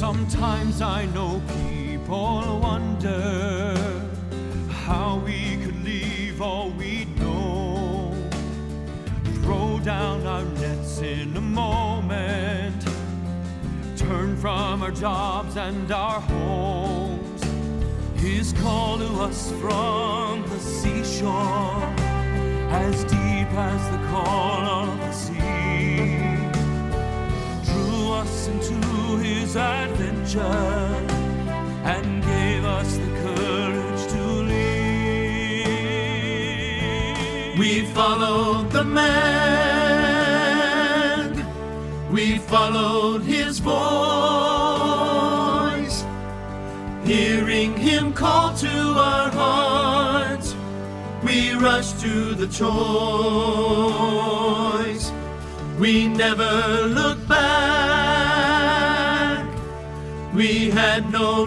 Sometimes I know people wonder how we could leave all we know, throw down our nets in a moment, turn from our jobs and our homes. His call to us from the seashore, as deep as the call of the sea, drew us into his adventure and gave us the courage to lead. We followed the man, we followed his voice, hearing him call to our hearts, we rushed to the choice. We never looked back, we had no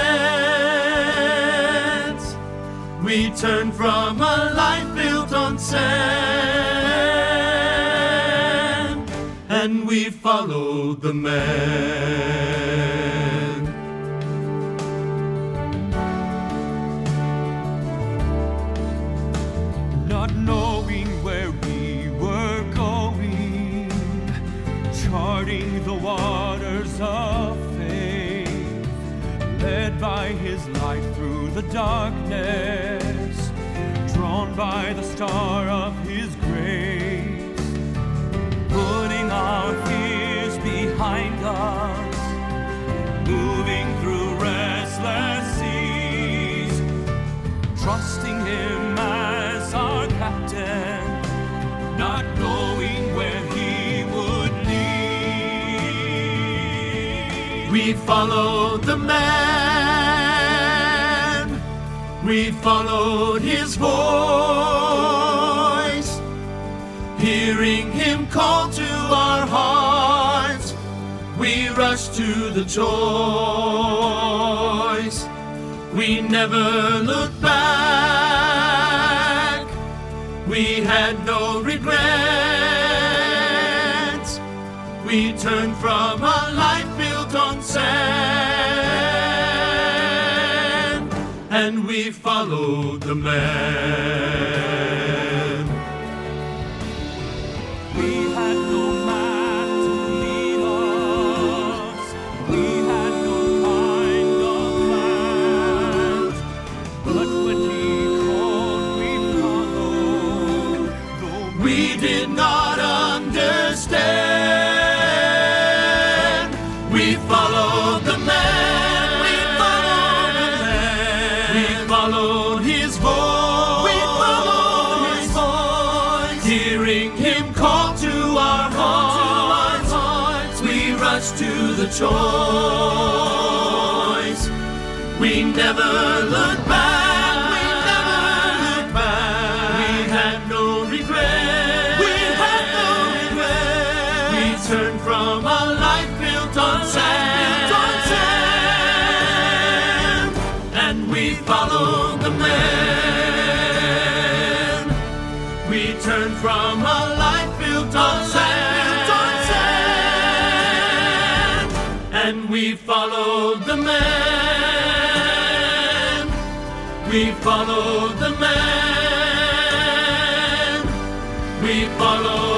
regrets. We turned from a life built on sand, and we followed the man. Not knowing where we were going, charting the waters of faith, led by his light through the darkness, drawn by the star of his grace, putting our fears behind us, moving through restless seas, trusting him as our captain, not knowing where he would lead. We followed the man, we followed his voice, hearing him call to our hearts, we rushed to the choice. We never looked back, we had no regrets. We turned from a life built on sand, and we followed the man. We had no map to lead us, we had no kind of plans, but when he called, we followed, though we did not understand. We followed the man, we followed the man, we followed his voice, we followed his voice, hearing him call to our hearts, we rushed to the choice. We never looked back, we never looked back, we had no regrets, we had no regrets. We turned from a life built on sand, and we followed the man. We turned from a life built on sand, and we followed the man. We followed the man. We followed